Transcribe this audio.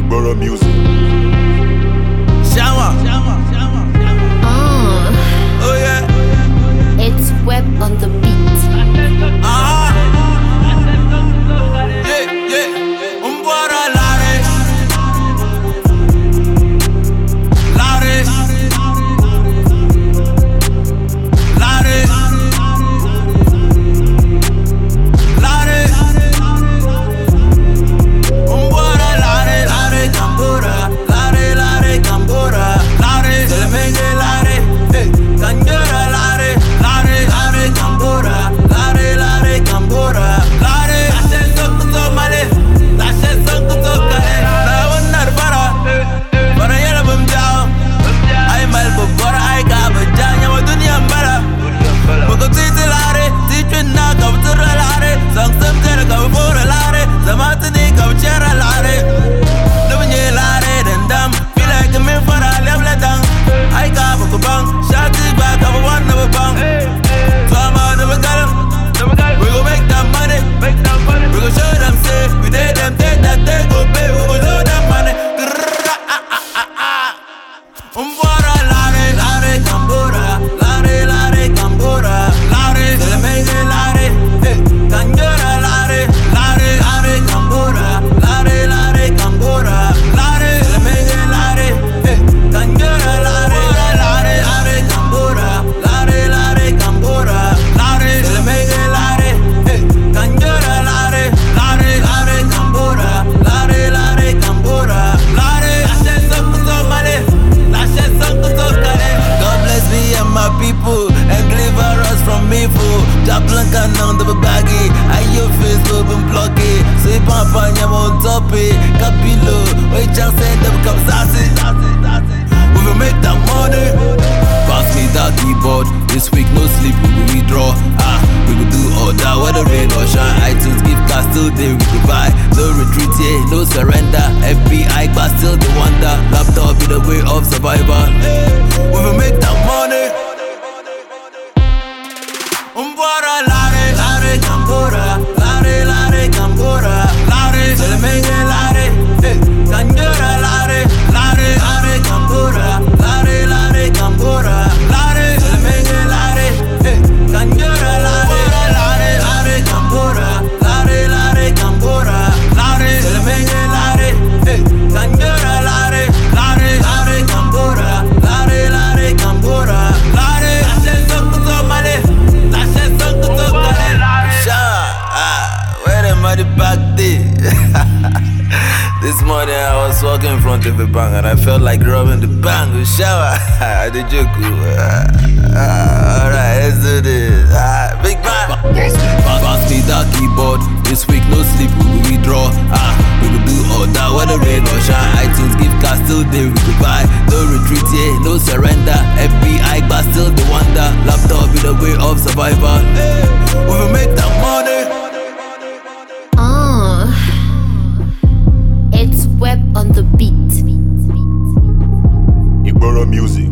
Igboro music. Shower. Oh yeah. It's Web on the beat. Yeah, yeah. Umbora Lares. Lares. Lares. Lares. Umbora Lares. Lares Cambora. Lares, Lares Cambora. Lares. Selemenge Lares. Hey. Canjora Lares. Lares, Lares Cambora. Lares, Lares Cambora. Lares. Lashe sokuto male. Lashe sokuto kale. La wonder bara. Bara yala bumjao. Ay mal bubora ay kabja. Nyawa dunia mbara. Boko titi lare. Titi na kabtura lare. Sang semjera kabura lare. Zamatini kabchera lare. Lebunye lare dendam. Feel like I'm in for a level down. I got a bang. Shot it back. I'm one number bang. Fama never got him. We gon' make that money. We gon' show them say we did them take that they go pay. We gon' show them money. Umbora lare, lare Cambora, lare, lare Cambora, lare, Selemenge lare, hey, Canjora lare, lare, lare Cambora, lare, lare Cambora, lare, Selemenge lare, hey, Canjora lare, lare, lare Cambora, lare, lare Cambora, lare, Selemenge lare, hey, Canjora lare, lare, lare Cambora, lare, lare Cambora, lare, lashe sokuto male. God bless me and my people and deliver us from evil. Japlanka nang the baggy, ayo Facebook been blocky. Say papa nyama on top it, kapilo. Wait just send them come sassy. We will make that money. Pass me that keyboard. This week no sleep, we will withdraw. We will do all that whether rain or shine. iTunes give cash till day we go buy. No retreat here, no surrender. FBI but still the wonder. Laptop be the way of survival. We will make that money. Umbora lare, lare Cambora, lare, lare Cambora, lare, Selemenge lare, hey, Canjora lare, lare, lare Cambora, lare, lare Cambora, lare, Selemenge lare, hey, Canjora lare, lare, lare Cambora, lare, lare Cambora, lare, Selemenge lare, hey, Canjora lare, lare, lare Cambora, lare, lare Cambora, lare, lashe sokuto male. Where the money back there? This morning I was walking in front of a bank and I felt like robbing the bank with shower. I did joke. Alright, let's do this. Big man. Pass me that keyboard. This week no sleep, we will withdraw. We will do all that whether rain or shine. iTunes give cash till day we go buy. No retreat here, no surrender. FBI but still the wonder. Laptop be the way of survival. We will make that money. It's Web on the beat. Igboro music.